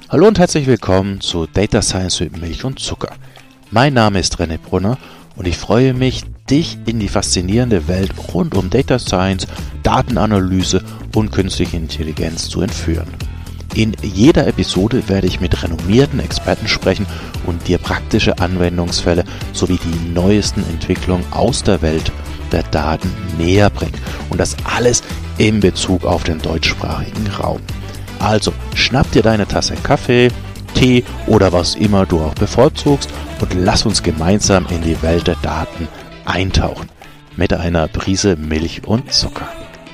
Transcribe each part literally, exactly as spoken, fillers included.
Hallo und herzlich willkommen zu Data Science mit Milch und Zucker. Mein Name ist René Brunner und ich freue mich, dich in die faszinierende Welt rund um Data Science, Datenanalyse und künstliche Intelligenz zu entführen. In jeder Episode werde ich mit renommierten Experten sprechen und dir praktische Anwendungsfälle sowie die neuesten Entwicklungen aus der Welt der Daten näher bringen. Und das alles in Bezug auf den deutschsprachigen Raum. Also schnapp dir deine Tasse Kaffee, Tee oder was immer du auch bevorzugst und lass uns gemeinsam in die Welt der Daten eintauchen. Mit einer Prise Milch und Zucker.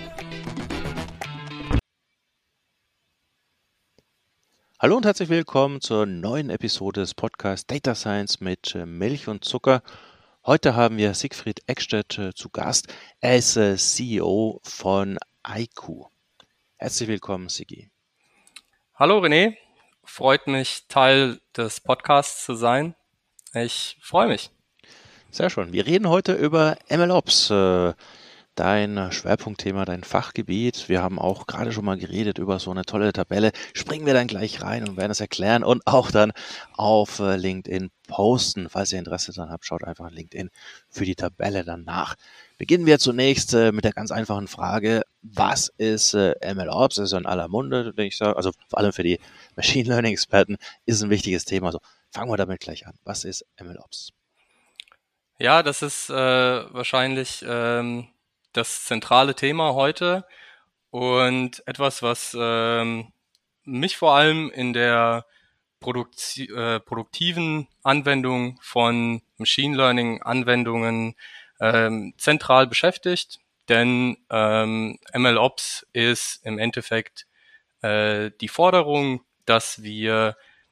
Hallo und herzlich willkommen zur neuen Episode des Podcasts Data Science mit Milch und Zucker. Heute haben wir Siegfried Eckstedt zu Gast. Er ist C E O von I Q. Herzlich willkommen, Sigi. Hallo René, freut mich, Teil des Podcasts zu sein. Ich freue mich. Sehr schön. Wir reden heute über MLOps, äh, dein Schwerpunktthema, dein Fachgebiet. Wir haben auch gerade schon mal geredet über so eine tolle Tabelle. Springen wir dann gleich rein und werden es erklären und auch dann auf äh, LinkedIn posten. Falls ihr Interesse daran habt, schaut einfach LinkedIn für die Tabelle dann nach. Beginnen wir zunächst äh, mit der ganz einfachen Frage, was ist äh, MLOps? Das ist in aller Munde, denke ich, also vor allem für die Machine Learning Experten ist ein wichtiges Thema. Also fangen wir damit gleich an. Was ist MLOps? Ja, das ist äh, wahrscheinlich ähm, das zentrale Thema heute und etwas, was ähm, mich vor allem in der Produkti- äh, produktiven Anwendung von Machine Learning Anwendungen ähm, zentral beschäftigt, denn ähm, MLOps ist im Endeffekt äh, die Forderung, dass wir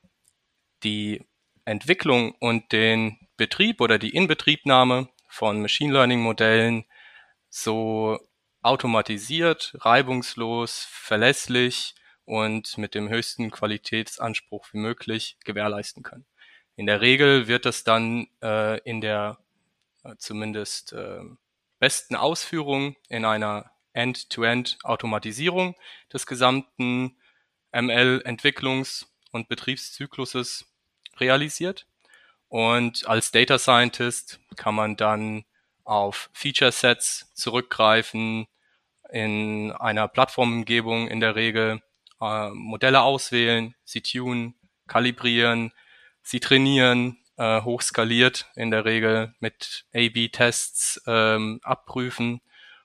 die Entwicklung und den Betrieb oder die Inbetriebnahme von Machine Learning Modellen so automatisiert, reibungslos, verlässlich und mit dem höchsten Qualitätsanspruch wie möglich gewährleisten können. In der Regel wird das dann äh, in der äh, zumindest äh, besten Ausführung in einer End-to-End-Automatisierung des gesamten M L-Entwicklungs- und Betriebszykluses realisiert. Und als Data Scientist kann man dann auf Feature Sets zurückgreifen, in einer Plattformumgebung in der Regel äh, Modelle auswählen, sie tunen, kalibrieren, sie trainieren, äh, hochskaliert in der Regel mit A B Tests ähm, abprüfen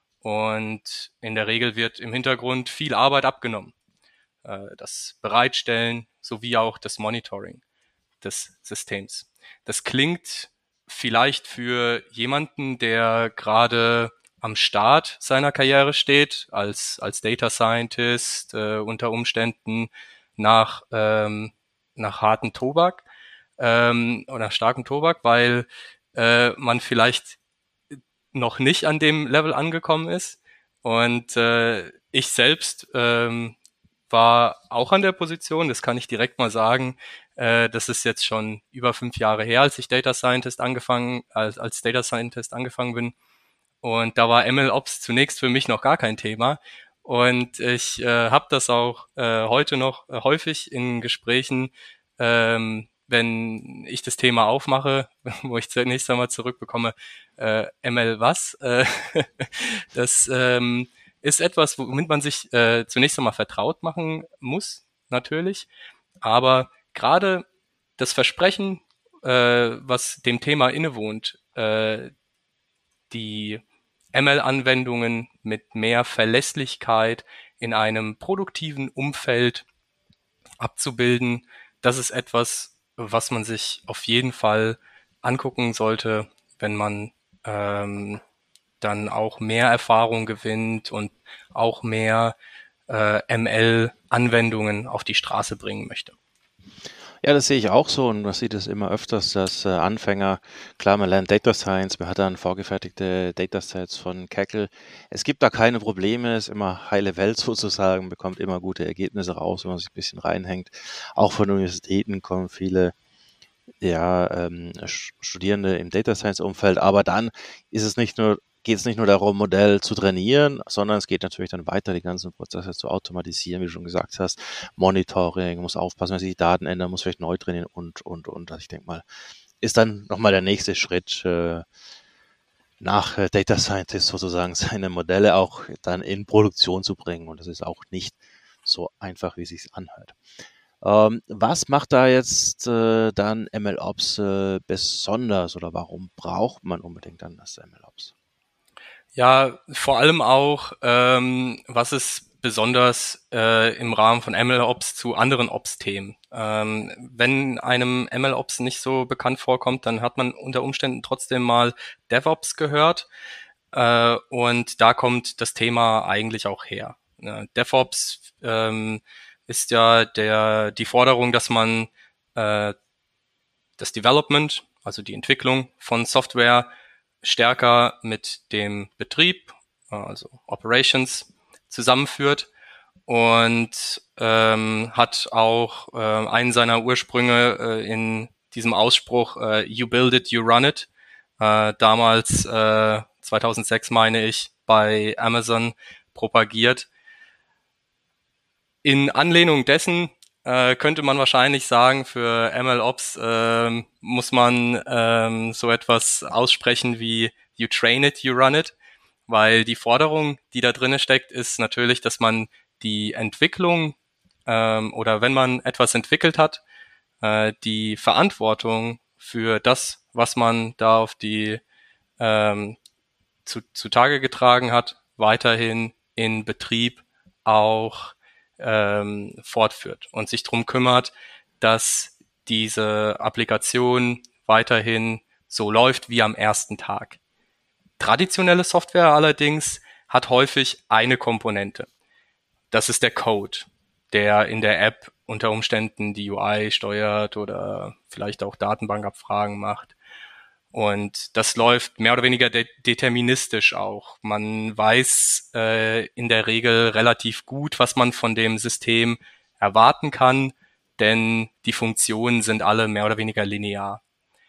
und in der Regel wird im Hintergrund viel Arbeit abgenommen. Äh, das Bereitstellen sowie auch das Monitoring des Systems. Das klingt vielleicht für jemanden, der gerade am Start seiner Karriere steht, als, als Data Scientist, äh, unter Umständen nach, ähm, nach harten Tobak ähm, oder starkem Tobak, weil äh, man vielleicht noch nicht an dem Level angekommen ist. Und äh, ich selbst ähm, war auch an der Position, das kann ich direkt mal sagen. Äh, das ist jetzt schon über fünf Jahre her, als ich Data Scientist angefangen, als, als Data Scientist angefangen bin. Und da war MLOps zunächst für mich noch gar kein Thema. Und ich äh, habe das auch äh, heute noch äh, häufig in Gesprächen, ähm, wenn ich das Thema aufmache, wo ich zunächst einmal zurückbekomme, äh, M L was? Äh, das ähm, ist etwas, womit man sich äh, zunächst einmal vertraut machen muss, natürlich. Aber gerade das Versprechen, äh, was dem Thema innewohnt, äh, die M L-Anwendungen mit mehr Verlässlichkeit in einem produktiven Umfeld abzubilden, das ist etwas, was man sich auf jeden Fall angucken sollte, wenn man ähm, dann auch mehr Erfahrung gewinnt und auch mehr äh, M L-Anwendungen auf die Straße bringen möchte. Ja, das sehe ich auch so und man sieht es immer öfters, dass äh, Anfänger, klar, man lernt Data Science, man hat dann vorgefertigte Datasets von Kaggle. Es gibt da keine Probleme, ist immer heile Welt sozusagen, bekommt immer gute Ergebnisse raus, wenn man sich ein bisschen reinhängt. Auch von Universitäten kommen viele ja, ähm, Studierende im Data Science Umfeld, aber dann ist es nicht nur geht es nicht nur darum, Modell zu trainieren, sondern es geht natürlich dann weiter, die ganzen Prozesse zu automatisieren, wie du schon gesagt hast. Monitoring, muss aufpassen, wenn sich die Daten ändern, muss vielleicht neu trainieren und, und, und. Also ich denke mal, ist dann nochmal der nächste Schritt, äh, nach äh, Data Scientist sozusagen seine Modelle auch dann in Produktion zu bringen. Und das ist auch nicht so einfach, wie es sich anhört. Ähm, was macht da jetzt äh, dann MLOps äh, besonders oder warum braucht man unbedingt dann das MLOps? Ja, vor allem auch, ähm, was ist besonders äh, im Rahmen von MLOps zu anderen Ops-Themen. Ähm, wenn einem MLOps nicht so bekannt vorkommt, dann hat man unter Umständen trotzdem mal DevOps gehört. Äh, und da kommt das Thema eigentlich auch her. Ja, DevOps ähm, ist ja der die Forderung, dass man äh, das Development, also die Entwicklung von Software, stärker mit dem Betrieb, also Operations, zusammenführt und ähm, hat auch äh, einen seiner Ursprünge äh, in diesem Ausspruch äh, You build it, you run it. Äh, damals äh, zweitausendsechs, meine ich, bei Amazon propagiert. In Anlehnung dessen äh, könnte man wahrscheinlich sagen, für MLOps ähm, muss man ähm, so etwas aussprechen wie You train it, you run it, weil die Forderung, die da drinne steckt, ist natürlich, dass man die Entwicklung ähm, oder wenn man etwas entwickelt hat, äh, die Verantwortung für das, was man da auf die ähm, zu, zutage getragen hat, weiterhin in Betrieb auch ähm, fortführt und sich drum kümmert, dass diese Applikation weiterhin so läuft wie am ersten Tag. Traditionelle Software allerdings hat häufig eine Komponente. Das ist der Code, der in der App unter Umständen die U I steuert oder vielleicht auch Datenbankabfragen macht. Und das läuft mehr oder weniger de- deterministisch auch. Man weiß äh, in der Regel relativ gut, was man von dem System erwarten kann, denn die Funktionen sind alle mehr oder weniger linear.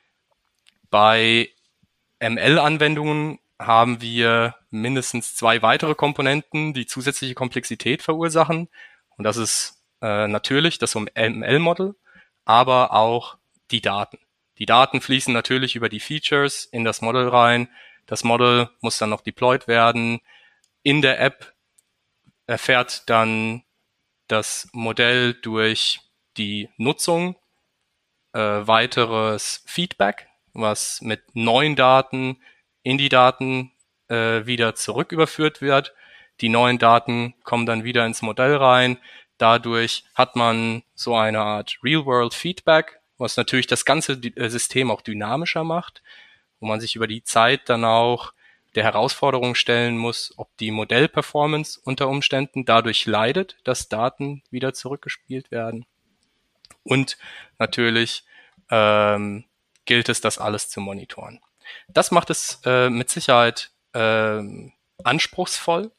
Bei M L-Anwendungen haben wir mindestens zwei weitere Komponenten, die zusätzliche Komplexität verursachen. Und das ist äh, natürlich das M L-Model, aber auch die Daten. Die Daten fließen natürlich über die Features in das Model rein. Das Model muss dann noch deployed werden. In der App erfährt dann das Modell durch die Nutzung äh, weiteres Feedback, was mit neuen Daten in die Daten äh, wieder zurück überführt wird. Die neuen Daten kommen dann wieder ins Modell rein. Dadurch hat man so eine Art Real-World-Feedback, was natürlich das ganze System auch dynamischer macht, wo man sich über die Zeit dann auch der Herausforderung stellen muss, ob die Modellperformance unter Umständen dadurch leidet, dass Daten wieder zurückgespielt werden. Und natürlich ähm, gilt es, das alles zu monitoren. Das macht es äh, mit Sicherheit ähm, anspruchsvoll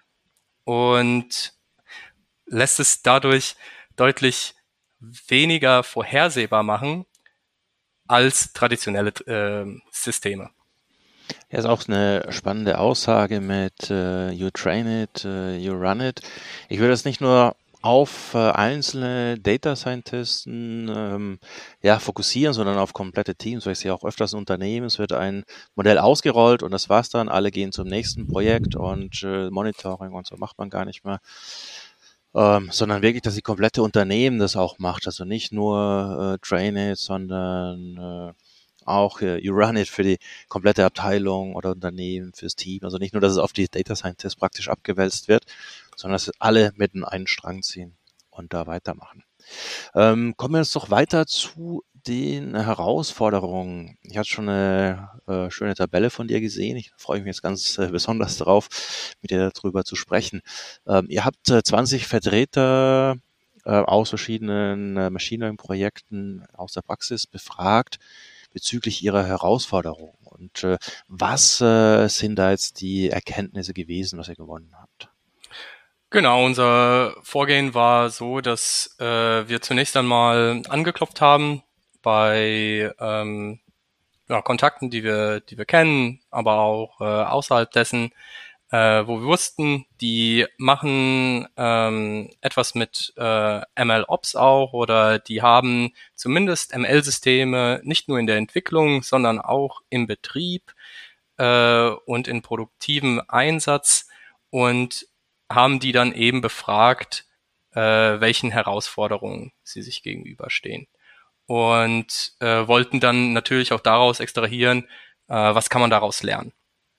und lässt es dadurch deutlich weniger vorhersehbar machen als traditionelle äh, Systeme. Ja, ist auch eine spannende Aussage mit äh, You train it, äh, you run it. Ich würde das nicht nur auf äh, einzelne Data Scientisten ähm, ja, fokussieren, sondern auf komplette Teams, weil ich sehe auch öfters in Unternehmen, es wird ein Modell ausgerollt und das war's dann, alle gehen zum nächsten Projekt und äh, Monitoring und so macht man gar nicht mehr. Ähm, sondern wirklich, dass die komplette Unternehmen das auch macht, also nicht nur äh, train it, sondern äh, auch äh, you run it für die komplette Abteilung oder Unternehmen, fürs Team. Also nicht nur, dass es auf die Data Scientists praktisch abgewälzt wird, sondern dass alle mit in einen Strang ziehen und da weitermachen. Ähm, kommen wir jetzt doch weiter zu den Herausforderungen. Ich hatte schon eine äh, schöne Tabelle von dir gesehen. Ich freue mich jetzt ganz äh, besonders darauf, mit dir darüber zu sprechen. Ähm, ihr habt äh, zwanzig Vertreter äh, aus verschiedenen äh, Machine Learning Projekten aus der Praxis befragt bezüglich ihrer Herausforderungen. Und äh, was äh, sind da jetzt die Erkenntnisse gewesen, was ihr gewonnen habt? Genau, unser Vorgehen war so, dass äh, wir zunächst einmal angeklopft haben bei ähm, ja, Kontakten, die wir, die wir kennen, aber auch äh, außerhalb dessen, äh, wo wir wussten, die machen ähm, etwas mit äh, MLOps auch oder die haben zumindest M L-Systeme nicht nur in der Entwicklung, sondern auch im Betrieb äh, und in produktivem Einsatz und haben die dann eben befragt, äh, welchen Herausforderungen sie sich gegenüberstehen. Und äh, wollten dann natürlich auch daraus extrahieren, äh, was kann man daraus lernen.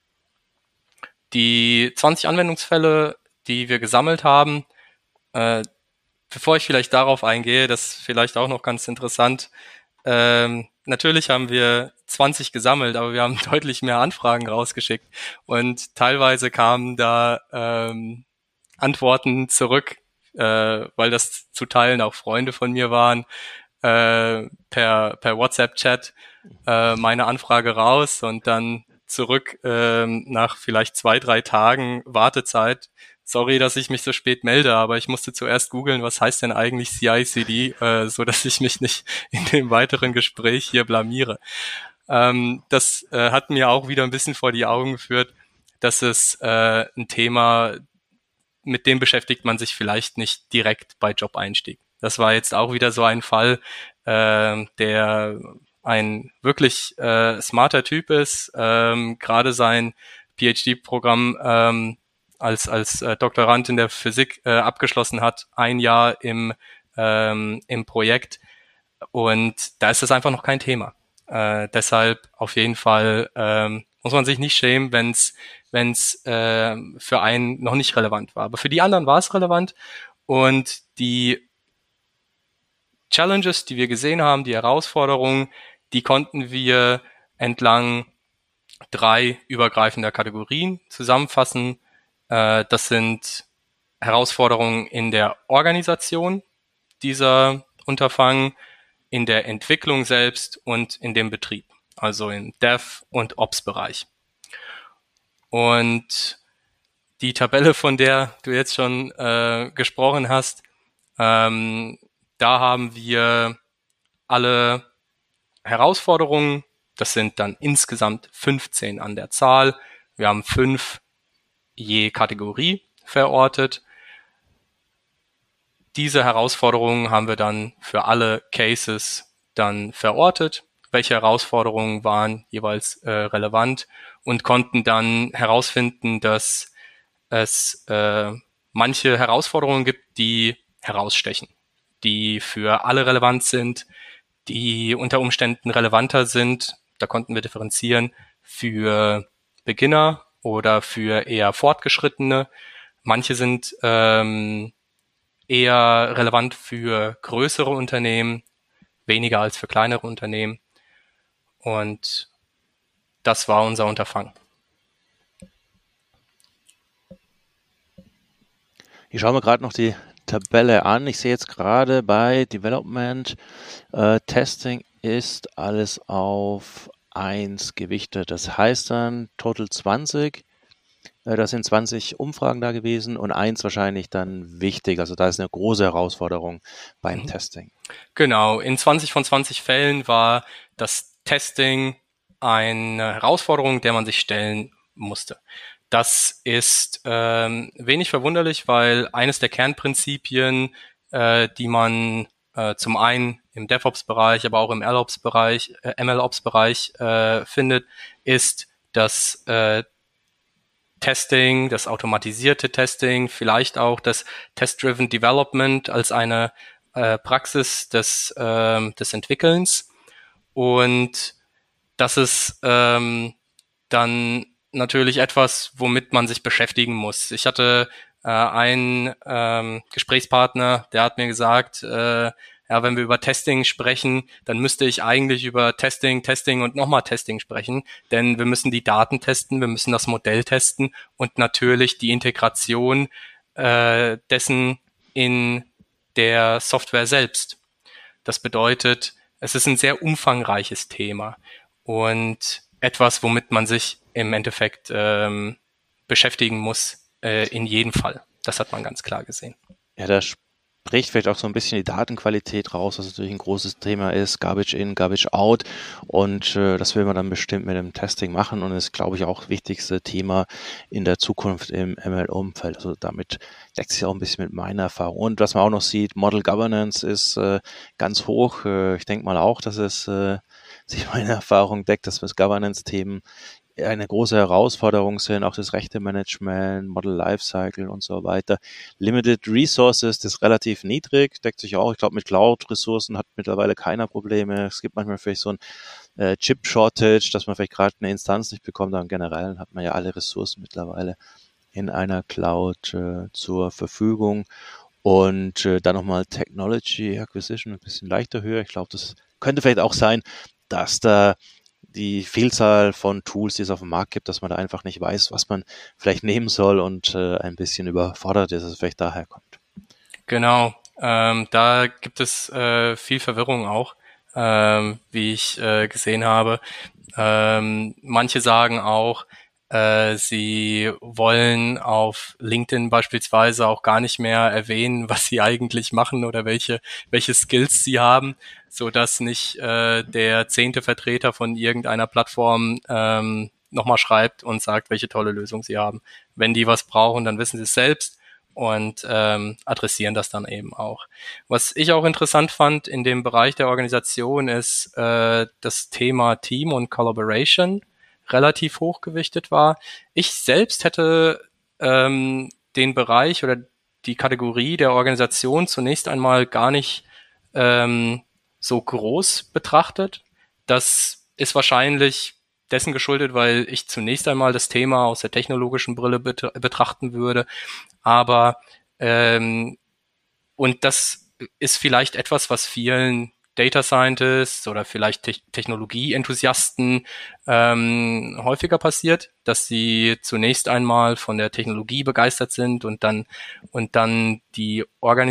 Die zwanzig Anwendungsfälle, die wir gesammelt haben, äh, bevor ich vielleicht darauf eingehe, das ist vielleicht auch noch ganz interessant. Ähm, natürlich haben wir zwanzig gesammelt, aber wir haben deutlich mehr Anfragen rausgeschickt und teilweise kamen da ähm, Antworten zurück, äh, weil das zu Teilen auch Freunde von mir waren, äh, per, per WhatsApp-Chat äh, meine Anfrage raus und dann zurück ähm, nach vielleicht zwei, drei Tagen Wartezeit. Sorry, dass ich mich so spät melde, aber ich musste zuerst googeln, was heißt denn eigentlich C I C D, äh, so dass ich mich nicht in dem weiteren Gespräch hier blamiere. Ähm, das äh, hat mir auch wieder ein bisschen vor die Augen geführt, dass es äh, ein Thema, mit dem beschäftigt man sich vielleicht nicht direkt bei Job-Einstieg. Das war jetzt auch wieder so ein Fall, äh, der ein wirklich äh, smarter Typ ist, ähm, gerade sein PhD-Programm ähm, als als äh, Doktorand in der Physik äh, abgeschlossen hat, ein Jahr im ähm, im Projekt und da ist das einfach noch kein Thema. Äh, deshalb auf jeden Fall ähm, muss man sich nicht schämen, wenn es wenn es äh, für einen noch nicht relevant war. Aber für die anderen war es relevant und die Challenges, die wir gesehen haben, die Herausforderungen, die konnten wir entlang drei übergreifender Kategorien zusammenfassen. Äh, das sind Herausforderungen in der Organisation dieser Unterfangen, in der Entwicklung selbst und in dem Betrieb, also im Dev- und Ops-Bereich. Und die Tabelle, von der du jetzt schon äh, gesprochen hast, ähm, da haben wir alle Herausforderungen. Das sind dann insgesamt fünfzehn an der Zahl. Wir haben fünf je Kategorie verortet. Diese Herausforderungen haben wir dann für alle Cases dann verortet. Welche Herausforderungen waren jeweils äh, relevant und konnten dann herausfinden, dass es äh, manche Herausforderungen gibt, die herausstechen, die für alle relevant sind, die unter Umständen relevanter sind. Da konnten wir differenzieren für Beginner oder für eher Fortgeschrittene. Manche sind ähm, eher relevant für größere Unternehmen, weniger als für kleinere Unternehmen. Und das war unser Unterfangen. Ich schaue mir gerade noch die Tabelle an. Ich sehe jetzt gerade bei Development, äh, Testing ist alles auf eins gewichtet. Das heißt dann Total zwanzig. Äh, da sind zwanzig Umfragen da gewesen und eins wahrscheinlich dann wichtig. Also da ist eine große Herausforderung beim mhm. Testing. Genau. In zwanzig von zwanzig Fällen war das Testing eine Herausforderung, der man sich stellen musste. Das ist ähm, wenig verwunderlich, weil eines der Kernprinzipien, äh, die man äh, zum einen im DevOps-Bereich, aber auch im MLOps-Bereich, äh, MLOps-Bereich äh, findet, ist, dass äh, Testing, das automatisierte Testing, vielleicht auch das Test-Driven Development als eine äh, Praxis des, äh, des Entwickelns. Und das ist ähm, dann natürlich etwas, womit man sich beschäftigen muss. Ich hatte äh, einen ähm, Gesprächspartner, der hat mir gesagt, äh, ja, wenn wir über Testing sprechen, dann müsste ich eigentlich über Testing, Testing und nochmal Testing sprechen, denn wir müssen die Daten testen, wir müssen das Modell testen und natürlich die Integration äh, dessen in der Software selbst. Das bedeutet, es ist ein sehr umfangreiches Thema und etwas, womit man sich im Endeffekt ähm, beschäftigen muss, äh, in jedem Fall. Das hat man ganz klar gesehen. Ja, da bricht vielleicht auch so ein bisschen die Datenqualität raus, was natürlich ein großes Thema ist, Garbage in, Garbage out, und äh, das will man dann bestimmt mit dem Testing machen und ist, glaube ich, auch das wichtigste Thema in der Zukunft im M L-Umfeld. Also damit deckt sich auch ein bisschen mit meiner Erfahrung. Und was man auch noch sieht, Model Governance ist äh, ganz hoch. Äh, ich denke mal auch, dass es äh, sich meine Erfahrung deckt, dass wir das Governance-Themen eine große Herausforderung sind, auch das Rechte-Management, Model Lifecycle und so weiter. Limited Resources, das ist relativ niedrig, deckt sich auch. Ich glaube, mit Cloud-Ressourcen hat mittlerweile keiner Probleme. Es gibt manchmal vielleicht so ein äh, Chip-Shortage, dass man vielleicht gerade eine Instanz nicht bekommt, aber im Generellen hat man ja alle Ressourcen mittlerweile in einer Cloud äh, zur Verfügung. Und äh, dann nochmal Technology Acquisition, ein bisschen leichter höher. Ich glaube, das könnte vielleicht auch sein, dass da die Vielzahl von Tools, die es auf dem Markt gibt, dass man da einfach nicht weiß, was man vielleicht nehmen soll und äh, ein bisschen überfordert ist, dass es vielleicht daher kommt. Genau, ähm, da gibt es äh, viel Verwirrung auch, ähm, wie ich äh, gesehen habe. Ähm, manche sagen auch, äh, sie wollen auf LinkedIn beispielsweise auch gar nicht mehr erwähnen, was sie eigentlich machen oder welche welche Skills sie haben, so dass nicht äh, der zehnte Vertreter von irgendeiner Plattform ähm, nochmal schreibt und sagt, welche tolle Lösung sie haben. Wenn die was brauchen, dann wissen sie es selbst und ähm, adressieren das dann eben auch. Was ich auch interessant fand in dem Bereich der Organisation ist äh, das Thema Team und Collaboration relativ hochgewichtet war. Ich selbst hätte ähm, den Bereich oder die Kategorie der Organisation zunächst einmal gar nicht ähm, so groß betrachtet. Das ist wahrscheinlich dessen geschuldet, weil ich zunächst einmal das Thema aus der technologischen Brille bet- betrachten würde. Aber ähm, und das ist vielleicht etwas, was vielen Data Scientists oder vielleicht Te- Technologie-Enthusiasten ähm, häufiger passiert, dass sie zunächst einmal von der Technologie begeistert sind und dann und dann die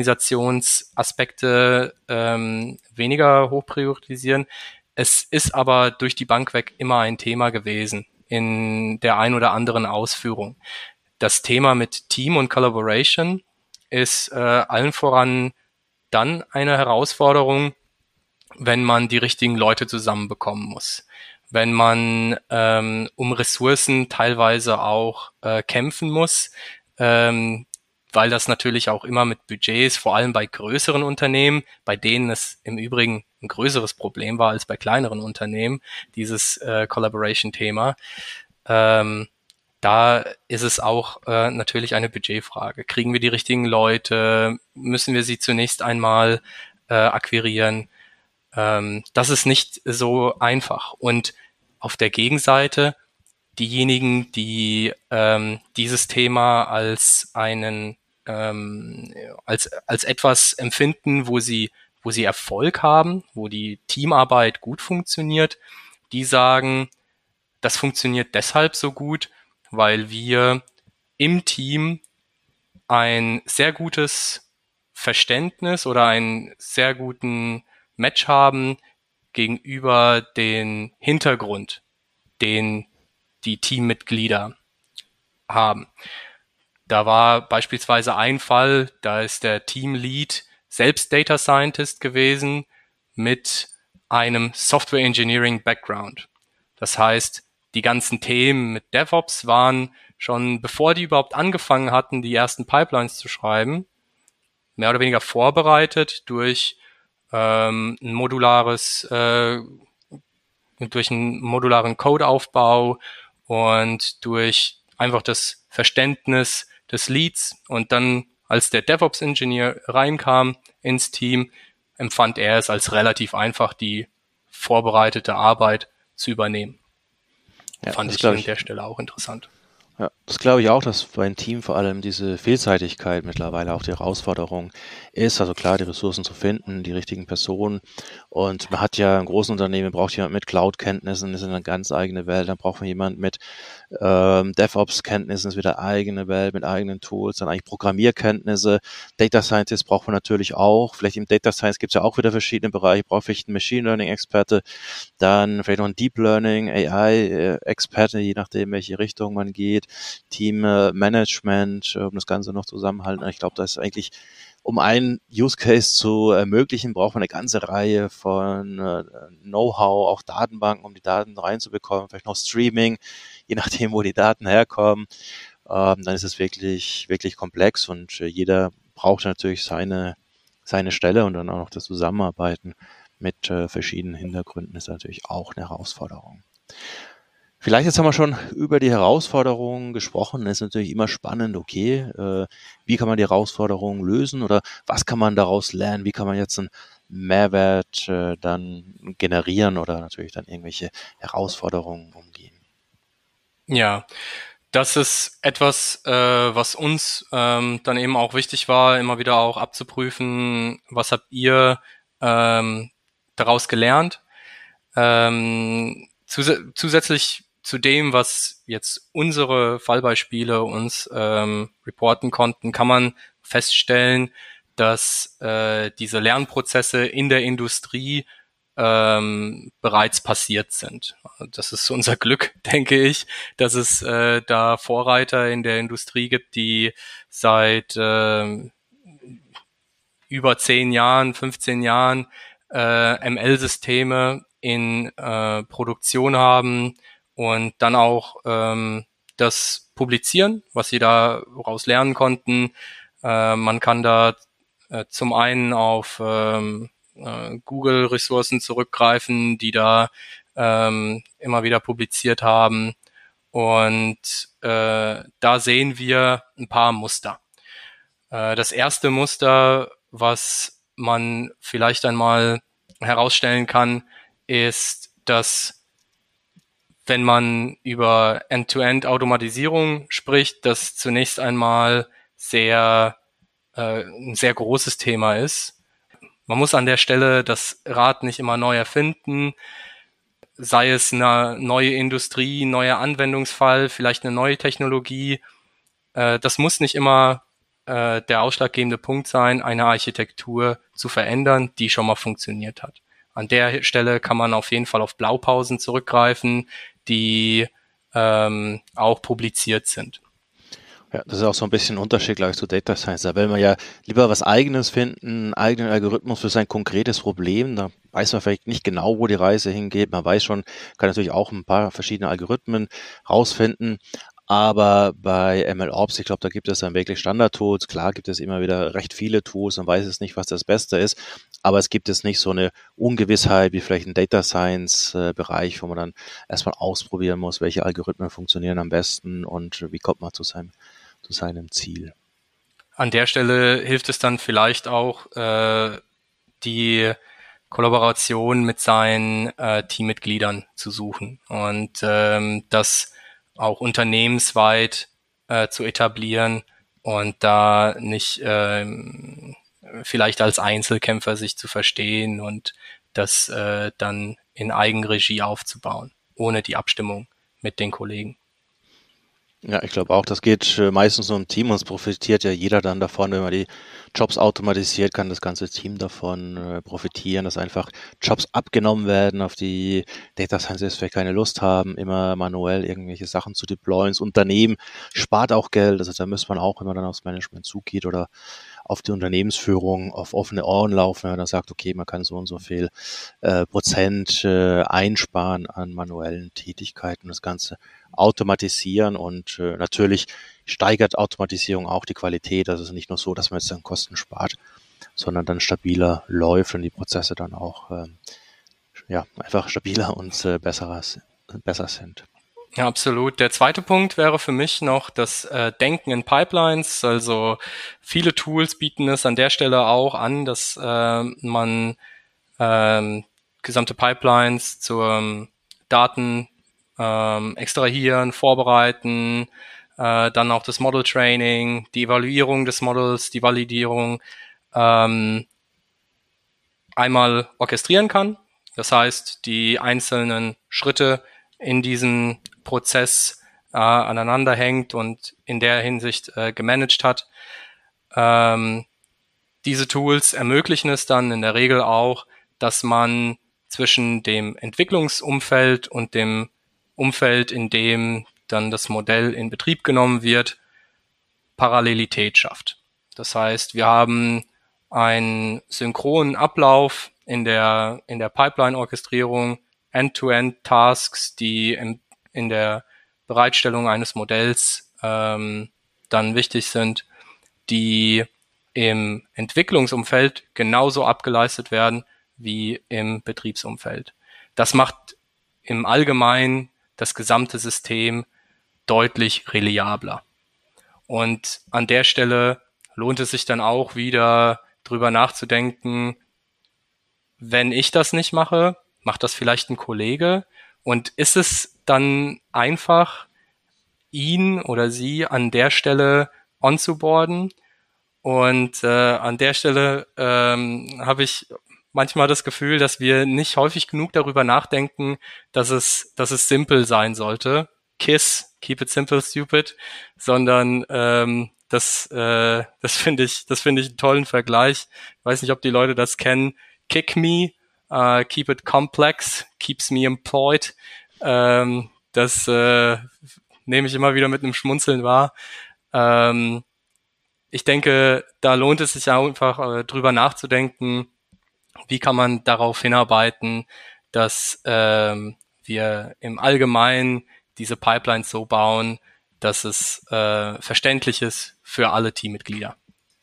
Organisationsaspekte ähm, weniger hoch priorisieren. Es ist aber durch die Bank weg immer ein Thema gewesen in der ein oder anderen Ausführung. Das Thema mit Team und Collaboration ist äh, allen voran dann eine Herausforderung, wenn man die richtigen Leute zusammenbekommen muss. Wenn man ähm, um Ressourcen teilweise auch äh, kämpfen muss, ähm, weil das natürlich auch immer mit Budgets, vor allem bei größeren Unternehmen, bei denen es im Übrigen ein größeres Problem war als bei kleineren Unternehmen, dieses äh, Collaboration-Thema, ähm, da ist es auch äh, natürlich eine Budgetfrage. Kriegen wir die richtigen Leute? Müssen wir sie zunächst einmal äh, akquirieren? Ähm, das ist nicht so einfach. Und auf der Gegenseite diejenigen, die ähm, dieses Thema als einen ähm, als als etwas empfinden, wo sie wo sie Erfolg haben, wo die Teamarbeit gut funktioniert, die sagen, das funktioniert deshalb so gut, weil wir im Team ein sehr gutes Verständnis oder einen sehr guten Match haben gegenüber den Hintergrund, den die Teammitglieder haben. Da war beispielsweise ein Fall, da ist der Teamlead selbst Data Scientist gewesen mit einem Software Engineering Background. Das heißt, die ganzen Themen mit DevOps waren schon, bevor die überhaupt angefangen hatten, die ersten Pipelines zu schreiben, mehr oder weniger vorbereitet durch ähm, ein modulares, äh, durch einen modularen Codeaufbau und durch einfach das Verständnis des Leads. Und dann, als der DevOps-Ingenieur reinkam ins Team, empfand er es als relativ einfach, die vorbereitete Arbeit zu übernehmen. Ja, Fand das ich glaube an ich. der Stelle auch interessant. Ja, das glaube ich auch, dass beim Team vor allem diese Vielseitigkeit mittlerweile auch die Herausforderung ist. Also klar, die Ressourcen zu finden, die richtigen Personen. Und man hat ja im großen Unternehmen, braucht jemand mit Cloud-Kenntnissen, ist in eine ganz eigene Welt. Dann braucht man jemand mit ähm, DevOps-Kenntnissen, ist wieder eigene Welt, mit eigenen Tools. Dann eigentlich Programmierkenntnisse. Data Scientist braucht man natürlich auch. Vielleicht im Data Science gibt es ja auch wieder verschiedene Bereiche. Braucht vielleicht einen Machine Learning-Experte, dann vielleicht noch ein Deep Learning, A I-Experte, je nachdem, welche Richtung man geht. Teammanagement, um das Ganze noch zusammenhalten. Ich glaube, da ist eigentlich um einen Use Case zu ermöglichen, braucht man eine ganze Reihe von äh, Know-how, auch Datenbanken, um die Daten reinzubekommen, vielleicht noch Streaming, je nachdem, wo die Daten herkommen. Ähm, dann ist es wirklich, wirklich komplex und äh, jeder braucht natürlich seine, seine Stelle und dann auch noch das Zusammenarbeiten mit äh, verschiedenen Hintergründen ist natürlich auch eine Herausforderung. Vielleicht jetzt haben wir schon über die Herausforderungen gesprochen. Es ist natürlich immer spannend, okay, äh, wie kann man die Herausforderungen lösen oder was kann man daraus lernen? Wie kann man jetzt einen Mehrwert äh, dann generieren oder natürlich dann irgendwelche Herausforderungen umgehen? Ja, das ist etwas, äh, was uns ähm, dann eben auch wichtig war, immer wieder auch abzuprüfen, was habt ihr ähm, daraus gelernt? Ähm, zus zusätzlich zu dem, was jetzt unsere Fallbeispiele uns ähm, reporten konnten, kann man feststellen, dass äh, diese Lernprozesse in der Industrie ähm, bereits passiert sind. Das ist unser Glück, denke ich, dass es äh, da Vorreiter in der Industrie gibt, die seit äh, über zehn Jahren, fünfzehn Jahren äh, M L-Systeme in äh, Produktion haben und dann auch ähm, das publizieren, was sie daraus lernen konnten. Äh, man kann da äh, zum einen auf ähm, äh, Google-Ressourcen zurückgreifen, die da ähm, immer wieder publiziert haben. Und äh, da sehen wir ein paar Muster. Äh, das erste Muster, was man vielleicht einmal herausstellen kann, ist, dass wenn man über End-to-End-Automatisierung spricht, das zunächst einmal sehr äh, ein sehr großes Thema ist. Man muss an der Stelle das Rad nicht immer neu erfinden, sei es eine neue Industrie, ein neuer Anwendungsfall, vielleicht eine neue Technologie. Äh, das muss nicht immer äh, der ausschlaggebende Punkt sein, eine Architektur zu verändern, die schon mal funktioniert hat. An der Stelle kann man auf jeden Fall auf Blaupausen zurückgreifen, die ähm, auch publiziert sind. Ja, das ist auch so ein bisschen ein Unterschied, glaube ich, zu Data Science. Da will man ja lieber was Eigenes finden, einen eigenen Algorithmus für sein konkretes Problem. Da weiß man vielleicht nicht genau, wo die Reise hingeht. Man weiß schon, kann natürlich auch ein paar verschiedene Algorithmen rausfinden. Aber bei MLOps, ich glaube, da gibt es dann wirklich Standard-Tools. Klar gibt es immer wieder recht viele Tools und weiß es nicht, was das Beste ist. Aber es gibt es nicht so eine Ungewissheit wie vielleicht ein Data Science-Bereich, wo man dann erstmal ausprobieren muss, welche Algorithmen funktionieren am besten und wie kommt man zu seinem zu seinem Ziel. An der Stelle hilft es dann vielleicht auch, äh, die Kollaboration mit seinen äh, Teammitgliedern zu suchen und ähm, das auch unternehmensweit äh, zu etablieren und da nicht ähm, vielleicht als Einzelkämpfer sich zu verstehen und das äh, dann in Eigenregie aufzubauen, ohne die Abstimmung mit den Kollegen. Ja, ich glaube auch, das geht äh, meistens nur im Team und es profitiert ja jeder dann davon, wenn man die Jobs automatisiert, kann das ganze Team davon äh, profitieren, dass einfach Jobs abgenommen werden, auf die Data Scientists vielleicht keine Lust haben, immer manuell irgendwelche Sachen zu deployen. Das Unternehmen spart auch Geld, also da muss man auch, wenn man dann aufs Management zugeht oder auf die Unternehmensführung auf offene Ohren laufen, wenn man dann sagt, okay, man kann so und so viel äh, Prozent äh, einsparen an manuellen Tätigkeiten, das Ganze automatisieren und äh, natürlich steigert Automatisierung auch die Qualität. Also es ist nicht nur so, dass man jetzt dann Kosten spart, sondern dann stabiler läuft und die Prozesse dann auch ähm, ja, einfach stabiler und äh, besser, besser sind. Ja, absolut. Der zweite Punkt wäre für mich noch das äh, Denken in Pipelines. Also viele Tools bieten es an der Stelle auch an, dass äh, man ähm, gesamte Pipelines zur ähm, Daten ähm, extrahieren, vorbereiten, äh, dann auch das Model Training, die Evaluierung des Models, die Validierung ähm, einmal orchestrieren kann. Das heißt, die einzelnen Schritte in diesem Prozess äh, aneinander hängt und in der Hinsicht äh, gemanagt hat. Ähm, diese Tools ermöglichen es dann in der Regel auch, dass man zwischen dem Entwicklungsumfeld und dem Umfeld, in dem dann das Modell in Betrieb genommen wird, Parallelität schafft. Das heißt, wir haben einen synchronen Ablauf in der, in der Pipeline-Orchestrierung, End-to-End-Tasks, die in, in der Bereitstellung eines Modells ähm, dann wichtig sind, die im Entwicklungsumfeld genauso abgeleistet werden wie im Betriebsumfeld. Das macht im Allgemeinen das gesamte System deutlich reliabler. Und an der Stelle lohnt es sich dann auch wieder drüber nachzudenken, wenn ich das nicht mache, macht das vielleicht ein Kollege? Und ist es dann einfach, ihn oder sie an der Stelle onzuboarden? Und äh, an der Stelle ähm, habe ich manchmal das Gefühl, dass wir nicht häufig genug darüber nachdenken, dass es, dass es simpel sein sollte. KISS, keep it simple, stupid, sondern ähm, das, äh, das finde ich, das finde ich einen tollen Vergleich. Ich weiß nicht, ob die Leute das kennen. Kick me, uh, keep it complex, keeps me employed. Ähm, das äh, nehme ich immer wieder mit einem Schmunzeln wahr. Ähm, ich denke, da lohnt es sich einfach äh, drüber nachzudenken, wie kann man darauf hinarbeiten, dass ähm, wir im Allgemeinen diese Pipelines so bauen, dass es äh, verständlich ist für alle Teammitglieder.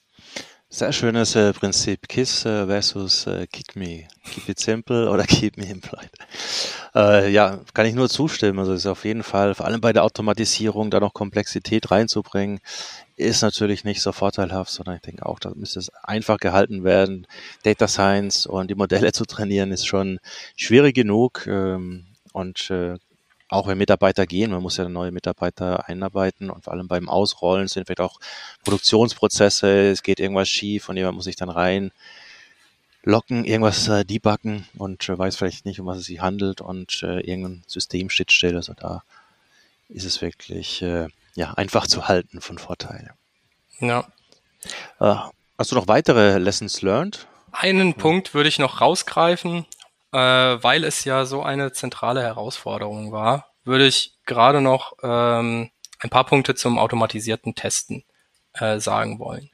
Sehr schönes äh, Prinzip. KISS äh, versus äh, Kick Me. Keep it simple oder keep me employed. Äh, ja, kann ich nur zustimmen. Also es ist auf jeden Fall, vor allem bei der Automatisierung, da noch Komplexität reinzubringen, ist natürlich nicht so vorteilhaft, sondern ich denke auch, da müsste es einfach gehalten werden. Data Science und die Modelle zu trainieren ist schon schwierig genug. Ähm, und äh, auch wenn Mitarbeiter gehen, man muss ja neue Mitarbeiter einarbeiten und vor allem beim Ausrollen sind vielleicht auch Produktionsprozesse, es geht irgendwas schief und jemand muss sich dann rein locken, irgendwas äh, debuggen und äh, weiß vielleicht nicht, um was es sich handelt und äh, irgendein Systemschnittstelle, also da ist es wirklich äh, ja, einfach zu halten von Vorteil. Ja. Äh, hast du noch weitere Lessons learned? Einen Ja. Punkt würde ich noch rausgreifen, äh, weil es ja so eine zentrale Herausforderung war, würde ich gerade noch ähm, ein paar Punkte zum automatisierten Testen äh, sagen wollen.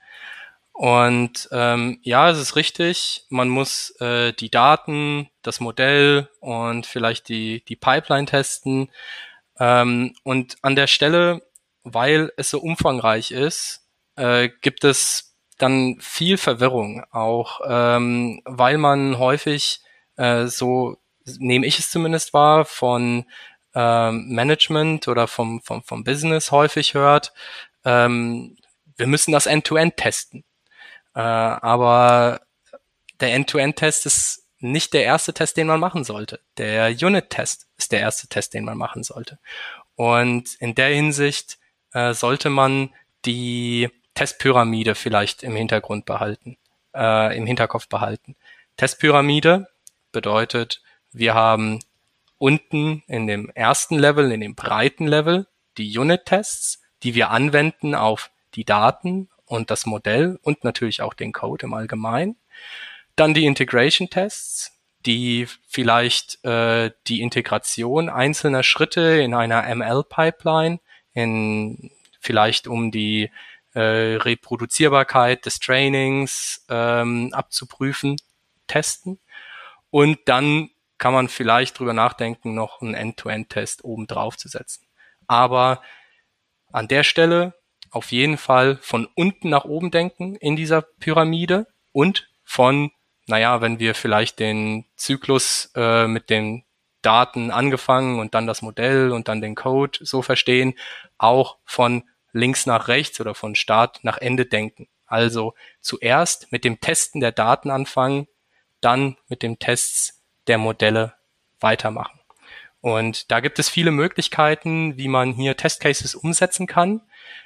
Und ähm, ja, es ist richtig, man muss äh, die Daten, das Modell und vielleicht die, die Pipeline testen. Ähm, und an der Stelle, weil es so umfangreich ist, äh, gibt es dann viel Verwirrung, auch ähm, weil man häufig, äh, so nehme ich es zumindest wahr, von ähm, Management oder vom, vom, vom Business häufig hört, ähm, wir müssen das End-to-End testen. Äh, aber der End-to-End-Test ist nicht der erste Test, den man machen sollte. Der Unit-Test ist der erste Test, den man machen sollte. Und in der Hinsicht äh, sollte man die Testpyramide vielleicht im Hintergrund behalten, äh, im Hinterkopf behalten. Testpyramide bedeutet, wir haben unten in dem ersten Level, in dem breiten Level, die Unit-Tests, die wir anwenden auf die Daten und das Modell und natürlich auch den Code im Allgemeinen. Dann die Integration-Tests, die vielleicht äh, die Integration einzelner Schritte in einer M L-Pipeline, in vielleicht um die äh, Reproduzierbarkeit des Trainings ähm, abzuprüfen, testen. Und dann kann man vielleicht drüber nachdenken, noch einen End-to-End-Test oben drauf zu setzen. Aber an der Stelle auf jeden Fall von unten nach oben denken in dieser Pyramide und von, naja, wenn wir vielleicht den Zyklus äh, mit den Daten angefangen und dann das Modell und dann den Code so verstehen, auch von links nach rechts oder von Start nach Ende denken. Also zuerst mit dem Testen der Daten anfangen, dann mit dem Tests der Modelle weitermachen. Und da gibt es viele Möglichkeiten, wie man hier Testcases umsetzen kann.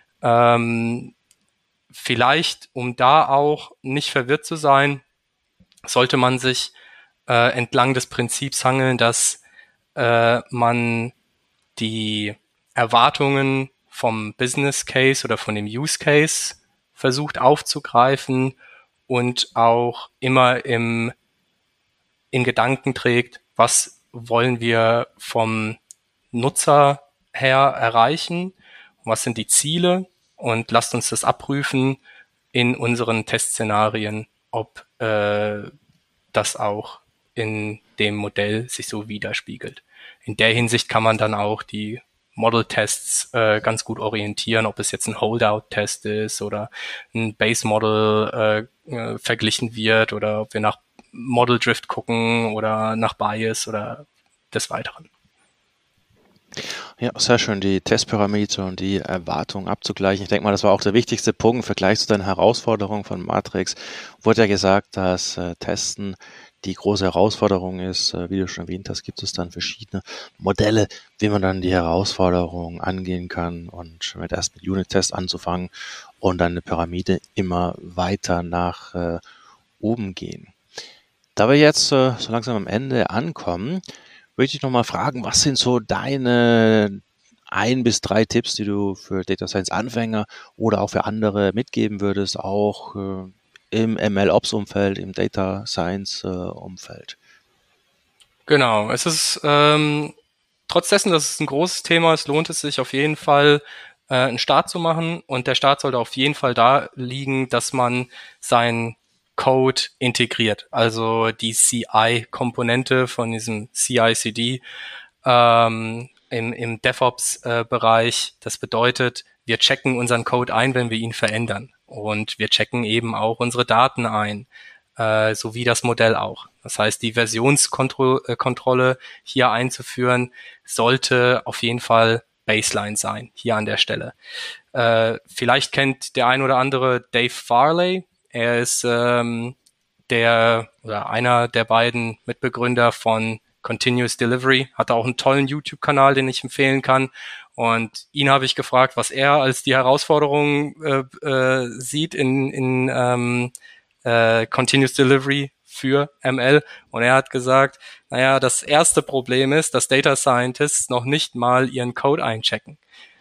Ähm, vielleicht, um da auch nicht verwirrt zu sein, sollte man sich äh, entlang des Prinzips hangeln, dass äh, man die Erwartungen vom Business Case oder von dem Use Case versucht aufzugreifen und auch immer im in Gedanken trägt, was wollen wir vom Nutzer her erreichen, was sind die Ziele und lasst uns das abprüfen in unseren Testszenarien ob äh, das auch in dem Modell sich so widerspiegelt. In der Hinsicht kann man dann auch die Model-Tests äh, ganz gut orientieren, ob es jetzt ein Holdout-Test ist oder ein Base-Model äh, äh, verglichen wird oder ob wir nach Model-Drift gucken oder nach Bias oder des Weiteren. Ja, sehr schön, die Testparameter und die Erwartungen abzugleichen. Ich denke mal, das war auch der wichtigste Punkt im Vergleich zu deinen Herausforderungen von Matrix. Wurde ja gesagt, dass äh, Testen die große Herausforderung ist. Äh, wie du schon erwähnt hast, gibt es dann verschiedene Modelle, wie man dann die Herausforderungen angehen kann und mit erst mit Unit-Test anzufangen und dann eine Pyramide immer weiter nach äh, oben gehen. Da wir jetzt äh, so langsam am Ende ankommen, möchte ich nochmal fragen, was sind so deine ein bis drei Tipps, die du für Data Science Anfänger oder auch für andere mitgeben würdest, auch äh, im M L Ops Umfeld, im Data Science äh, Umfeld? Genau, es ist ähm, trotz dessen, dass es ein großes Thema ist, lohnt es sich auf jeden Fall, äh, einen Start zu machen. Und der Start sollte auf jeden Fall da liegen, dass man sein Code integriert, also die C I-Komponente von diesem C I C D ähm, im, im DevOps-Bereich. Das bedeutet, wir checken unseren Code ein, wenn wir ihn verändern. Und wir checken eben auch unsere Daten ein, äh, sowie das Modell auch. Das heißt, die Versionskontrolle hier einzuführen, sollte auf jeden Fall Baseline sein, hier an der Stelle. Äh, vielleicht kennt der ein oder andere Dave Farley. Er ist ähm, der oder einer der beiden Mitbegründer von Continuous Delivery, hat auch einen tollen YouTube-Kanal, den ich empfehlen kann. Und ihn habe ich gefragt, was er als die Herausforderung äh, äh, sieht in, in ähm, äh, Continuous Delivery für M L. Und er hat gesagt, naja, das erste Problem ist, dass Data Scientists noch nicht mal ihren Code einchecken.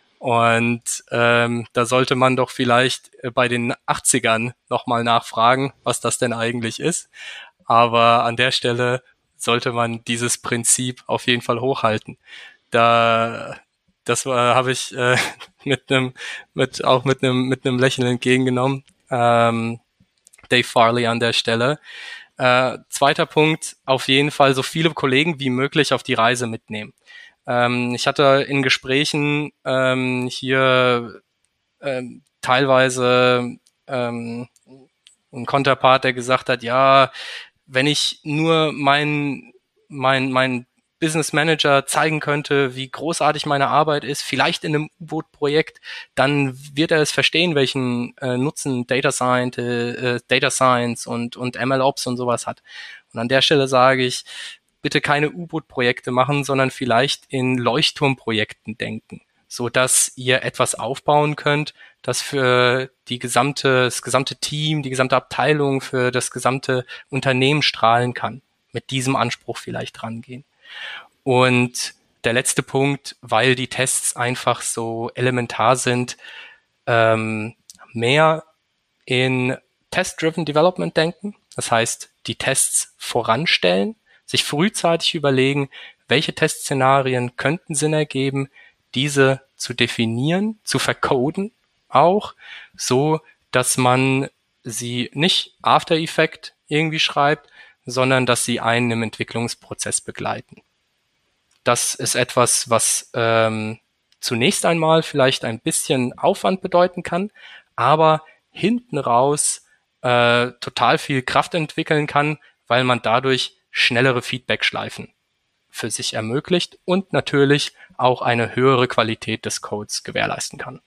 Und ähm, da sollte man doch vielleicht bei den achtzigern nochmal nachfragen, was das denn eigentlich ist. Aber an der Stelle sollte man dieses Prinzip auf jeden Fall hochhalten. Da, das war, habe ich äh, mit einem, mit auch mit einem, mit einem Lächeln entgegengenommen. Ähm, Dave Farley an der Stelle. Äh, zweiter Punkt: Auf jeden Fall so viele Kollegen wie möglich auf die Reise mitnehmen. Ähm, ich hatte in Gesprächen ähm, hier ähm, teilweise ähm, einen Konterpart, der gesagt hat, ja, wenn ich nur mein, mein, mein Business Manager zeigen könnte, wie großartig meine Arbeit ist, vielleicht in einem U-Boot-Projekt, dann wird er es verstehen, welchen äh, Nutzen Data Science, äh, Data Science und, und M L Ops und sowas hat. Und an der Stelle sage ich, bitte keine U-Boot-Projekte machen, sondern vielleicht in Leuchtturmprojekten denken, so dass ihr etwas aufbauen könnt, das für die gesamte, das gesamte Team, die gesamte Abteilung, für das gesamte Unternehmen strahlen kann. Mit diesem Anspruch vielleicht rangehen. Und der letzte Punkt, weil die Tests einfach so elementar sind, ähm, mehr in Test-Driven Development denken. Das heißt, die Tests voranstellen, sich frühzeitig überlegen, welche Testszenarien könnten Sinn ergeben, diese zu definieren, zu vercoden auch, so dass man sie nicht After Effect irgendwie schreibt, sondern dass sie einen im Entwicklungsprozess begleiten. Das ist etwas, was ähm, zunächst einmal vielleicht ein bisschen Aufwand bedeuten kann, aber hinten raus äh, total viel Kraft entwickeln kann, weil man dadurch schnellere Feedback-Schleifen für sich ermöglicht und natürlich auch eine höhere Qualität des Codes gewährleisten kann.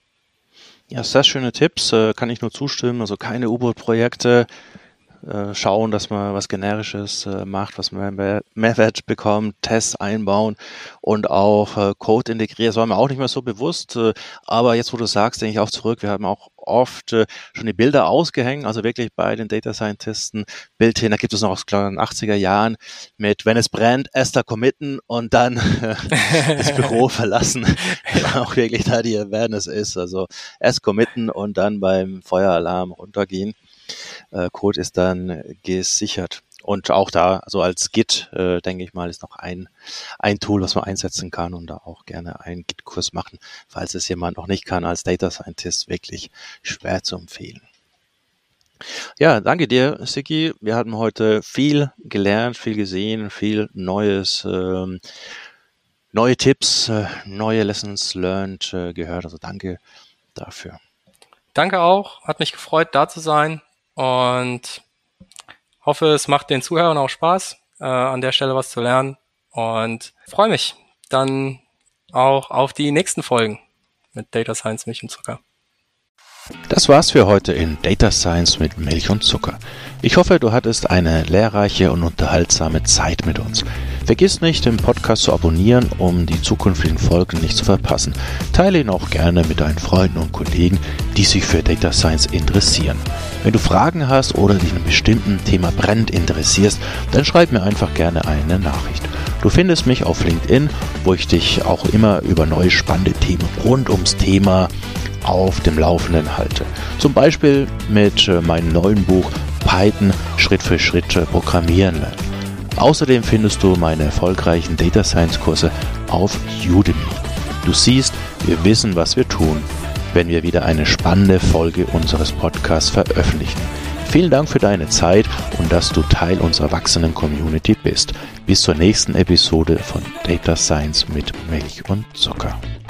Ja, sehr schöne Tipps, äh, kann ich nur zustimmen. Also keine U-Boot-Projekte, äh, schauen, dass man was Generisches äh, macht, was man mehr Mehrwert bekommt, Tests einbauen und auch äh, Code integrieren. Das war mir auch nicht mehr so bewusst, äh, aber jetzt, wo du sagst, denke ich auch zurück, wir haben auch oft äh, schon die Bilder ausgehängt, also wirklich bei den Data Scientisten Bild hin, da gibt es noch aus den achtziger Jahren mit, wenn es brennt, Esther committen und dann äh, das Büro verlassen, auch wirklich da die Awareness ist, also erst committen und dann beim Feueralarm runtergehen. Äh, Code ist dann gesichert. Und auch da, also als Git, äh, denke ich mal, ist noch ein, ein Tool, was man einsetzen kann und da auch gerne einen Git-Kurs machen, falls es jemand noch nicht kann, als Data Scientist wirklich schwer zu empfehlen. Ja, danke dir, Siki. Wir hatten heute viel gelernt, viel gesehen, viel Neues, ähm, neue Tipps, äh, neue Lessons learned äh, gehört. Also danke dafür. Danke auch, hat mich gefreut, da zu sein und hoffe, es macht den Zuhörern auch Spaß, äh, an der Stelle was zu lernen und freue mich dann auch auf die nächsten Folgen mit Data Science Milch und Zucker. Das war's für heute in Data Science mit Milch und Zucker. Ich hoffe, du hattest eine lehrreiche und unterhaltsame Zeit mit uns. Vergiss nicht, den Podcast zu abonnieren, um die zukünftigen Folgen nicht zu verpassen. Teile ihn auch gerne mit deinen Freunden und Kollegen, die sich für Data Science interessieren. Wenn du Fragen hast oder dich in einem bestimmten Thema brennend interessierst, dann schreib mir einfach gerne eine Nachricht. Du findest mich auf LinkedIn, wo ich dich auch immer über neue spannende Themen rund ums Thema auf dem Laufenden halte. Zum Beispiel mit äh, meinem neuen Buch Python Schritt für Schritt äh, programmieren lernen. Außerdem findest du meine erfolgreichen Data Science Kurse auf Udemy. Du siehst, wir wissen, was wir tun, wenn wir wieder eine spannende Folge unseres Podcasts veröffentlichen. Vielen Dank für deine Zeit und dass du Teil unserer wachsenden Community bist. Bis zur nächsten Episode von Data Science mit Milch und Zucker.